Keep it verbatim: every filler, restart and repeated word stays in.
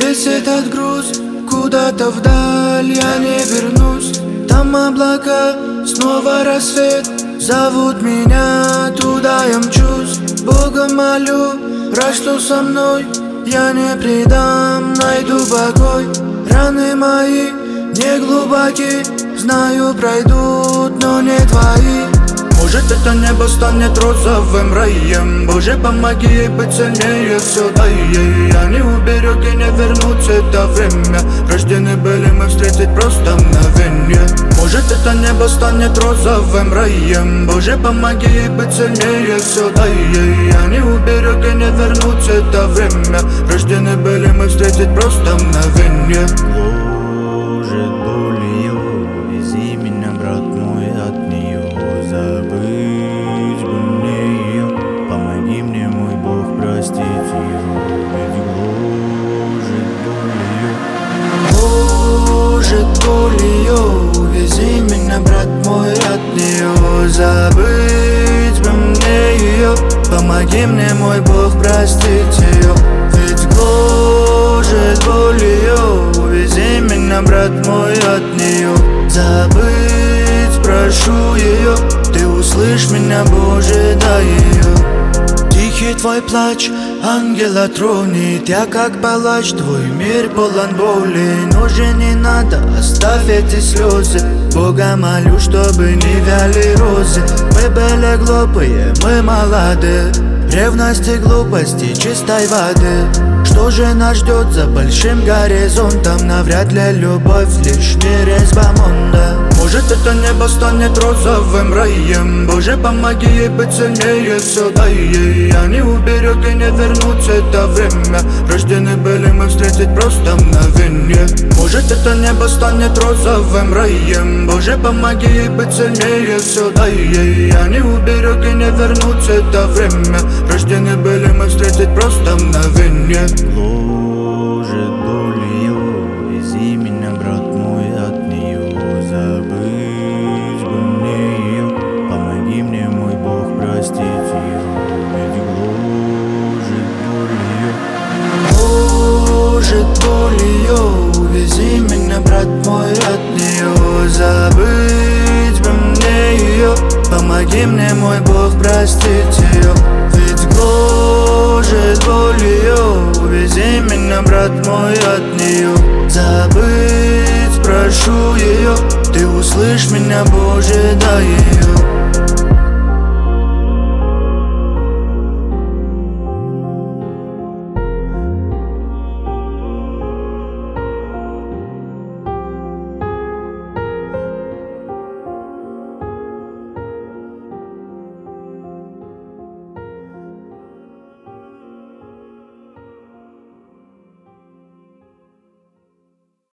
Весь этот груз куда-то вдаль, я не вернусь. Там облака, снова рассвет, зовут меня, туда я мчусь. Бога молю, рад, что со мной, я не предам, найду покой. Раны мои не глубоки, знаю, пройдут, но не твои. Может, это небо станет розовым раем. Боже, помоги ей быть сильнее, все дай ей. Я не уберег и не вернуть это время. Рождены были мы встретить просто мгновенье. Может, это небо станет розовым раем. Боже, помоги ей быть сильнее, все дай ей. Я не уберег и не вернуть это время. Рождены были мы встретить просто мгновенье. Гложет болью, вези меня, брат мой, от нее. Забыть бы мне ее, помоги мне, мой Бог, простить ее. Ведь гложет болью, гложет болью, вези меня, брат мой, от нее. Забыть бы мне ее, помоги мне, мой Бог, простить ее. Ведь гложет болью, вези меня, брат мой, от нее. Забыть прошу ее, ты услышь меня, Боже, дай ее. Тихий твой плач ангела тронет, я как палач, твой мир полон боли. Но же не надо, оставь эти слезы. Бога молю, чтобы не вяли розы. Мы были глупые, мы молоды, ревности, глупости, чистой воды. Что же нас ждет за большим горизонтом? Навряд ли любовь, лишь не резьба монда. Может, это небо станет розовым раем. Боже, помоги ей быть сильнее, все дай ей. Я не уберег и не вернуть это время. Рождены были мы встретить просто мгновенье. Может, это небо станет розовым раем. Боже, помоги ей быть сильнее, все дай ей. Я не уберег и не вернуть это время. Рождены были мы встретить просто мгновенье. гложет болью, вези меня, брат мой, от нее. Забыть бы мне ее, помоги мне, мой Бог, простить ее. Ведь гложет болью, гложет болью, вези меня, брат мой, от нее. Забыть бы мне ее, помоги мне, мой Бог, простить ее. Ведь гложет болью, вези меня, брат мой, от нее. Забыть прошу ее, ты услышь меня, Боже, дай ее.